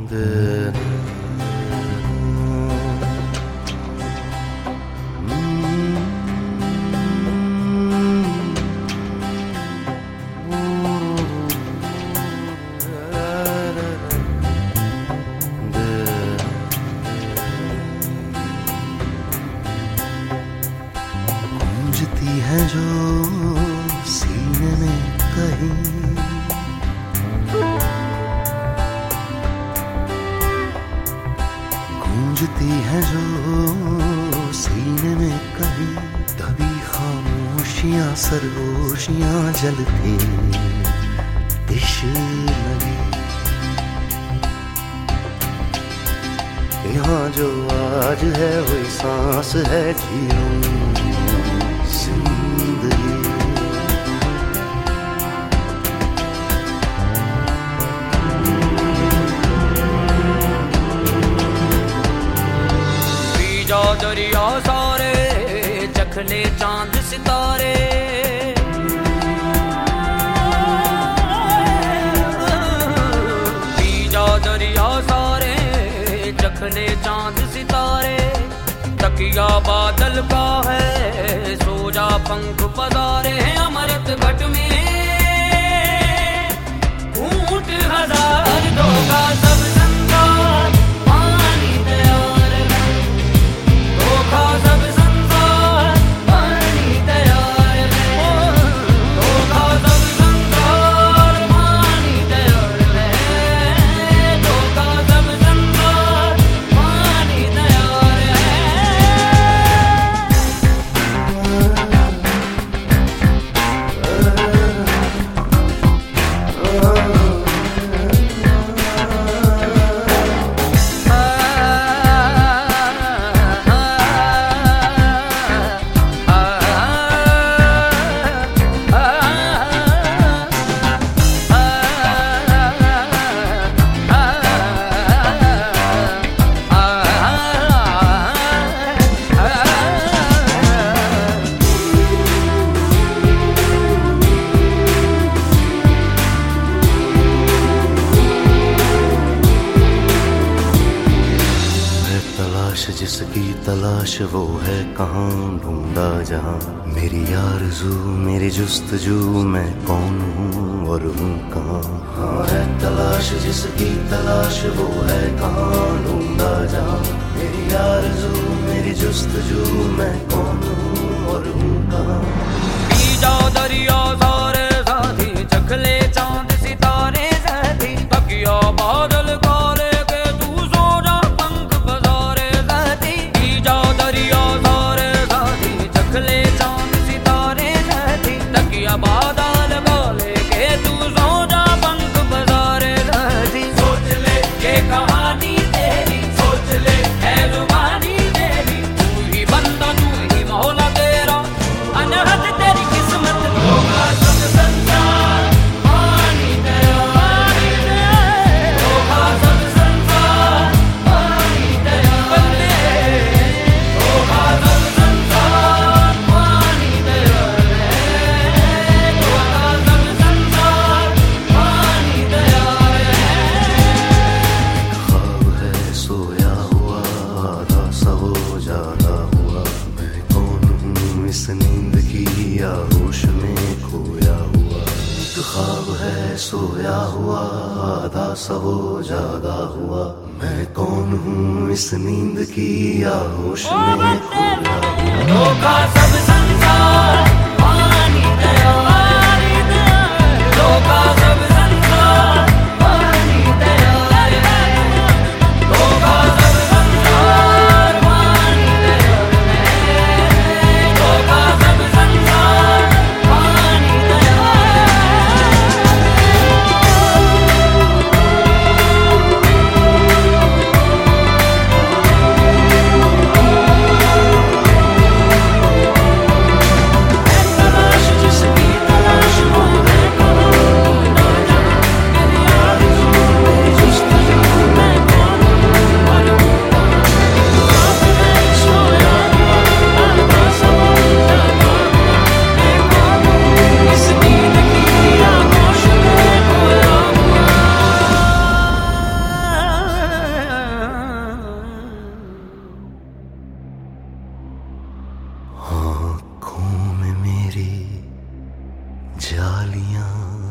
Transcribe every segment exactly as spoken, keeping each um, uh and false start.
गूंजती है जो सीने में कहीं, गूंजती है जो सीने में कहीं, तभी खामोशियां सरगोशियां जलती इश्क लगी। यहाँ जो आज है वही सांस है जीऊं जिंदगी। पी जाओ दरिया सारे, चख ले चांद सितारे, पी जाओ दरिया सारे, चख ले चांद सितारे। तकिया बादल का है, सो जा पंख पधारे हैं अमृत घट में, ऊंट हजार धोखा सब संसार पानी तैयार है, धोखा सब संसार पानी तैयार है, धोखा सब संसार पानी तैयार है, धोखा सब संसार पानी तैयार है। जिसकी तलाश वो है कहाँ ढूंढा जहाँ, मेरी आरज़ू मेरी जुस्तजू मैं कौन हूँ और हूँ कहाँ। हाँ है तलाश जिसकी तलाश वो है कहाँ ढूंढा जहाँ, मेरी आरज़ू मेरी जुस्तजू मैं कौन हूँ और हूँ कहाँ। पी जाओ दरिया सारे साथी, चख ले चांद सितारे साथी, तकिया बादल काले के तू सो जा पंख पसारे साथी। पी जाओ दरिया सारे साथी, चख ले चांद सितारे साथी, तकिया बादल काले के तू सो जा पंख पसारे साथी। सोच ले ये कहानी तेरी, सोच ले है जुबानी तेरी, तू ही बंदा तू ही मौला तेरा, अनहद तेरी किस्मत, धोखा सब संसार पानी तैयार है, धोखा सब संसार पानी तैयार है, धोखा सब संसार पानी तैयार है, धोखा सब संसार पानी तैयार है। ख्वाब है सोया हुआ आधा सा हो जागा हुआ, मैं कौन हूँ इस नींद की या होश में खोया हुआ। एक ख्वाब है सोया हुआ आधा सा हो जागा हुआ, मैं कौन हूँ इस नींद की या होश में खोया हुआ। धोखा सब संसार पानी तैयार है, धोखा सब संसार पानी तैयार है, धोखा सब संसार पानी तैयार है, धोखा सब संसार पानी तैयार है। डालियां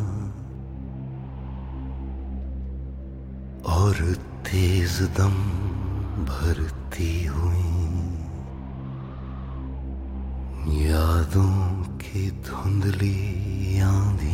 और तेज दम भरती हुई यादों की धुंधली आंधी